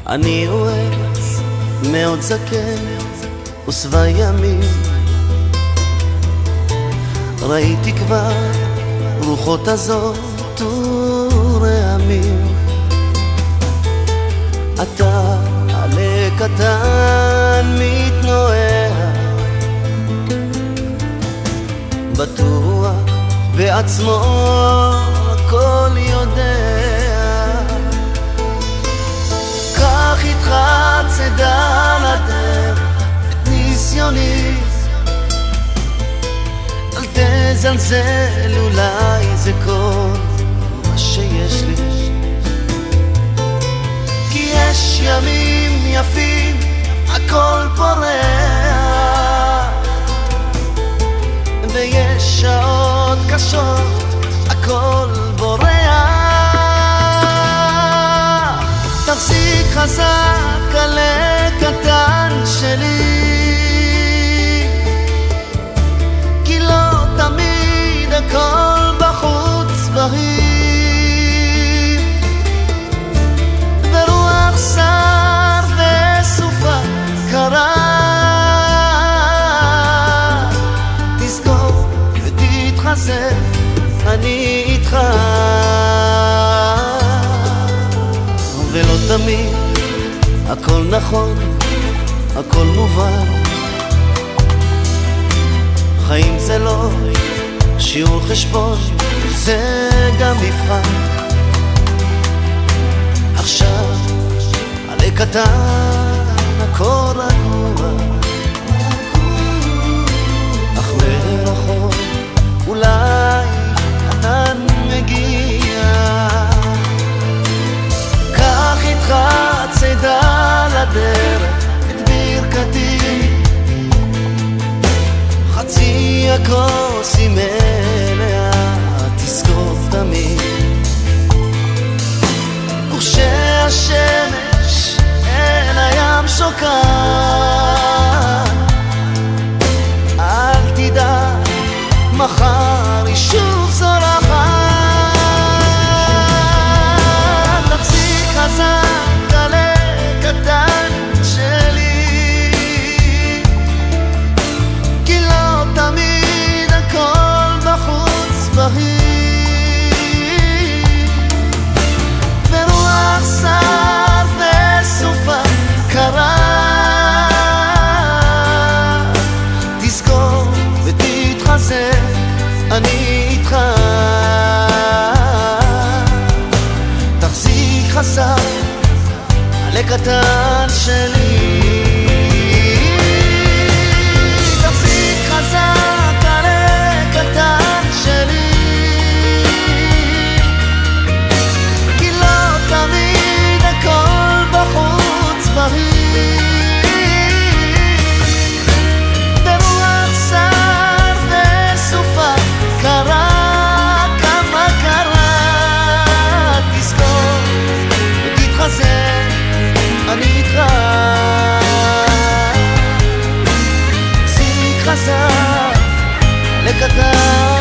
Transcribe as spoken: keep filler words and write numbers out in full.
אני עץ מאוד זקן ושבע ימים, ראיתי כבר רוחות הזאת ורעמים. אתה עלה קטן מתנועע, בטוח בעצמו הכל יודע. קח איתך צידה לדרך את ניסיוני, אל תזלזל, אולי זה כל מה שיש לי. כי יש ימים יפים הכל פורח, ויש שעות קשות הכל בורח. תחזיק חזק עלה קטן שלי, כי לא תמיד הכל בחוץ בהיר, ורוח שר וסופה קרה. תזכור ותתחזק, אני איתך. ולא תמיד הכל נכון, הכל מובן. חיים זה לא שיעור חשבון, זה גם מבחן. עכשיו עלה קטן הכל רגוע, אך מרחוק אולי ענן מגיע. קח איתך צידה לדרך את ברכתי, חצי הכוס היא מלאה, תזכור תמיד. וכשהשמש אל הים שוקעת, אל תדאג, מחר היא שוב זורחת. תחזיק חזק עלה קטן שלי, כי לא תמיד הכל בחוץ בהיר, ורוח שר וסופה קרה. תזכור ותתחזק, אני איתך. תחזיק חזק עלה קטן שלי, תחזיק חזק עלה קטן שלי, כי לא תמיד הכל בחוץ בהיר, ורוח שר וסופה קרה. כמה קרה, תזכור ותתחזק, אני איתך. תחזיק חזק עלה קטן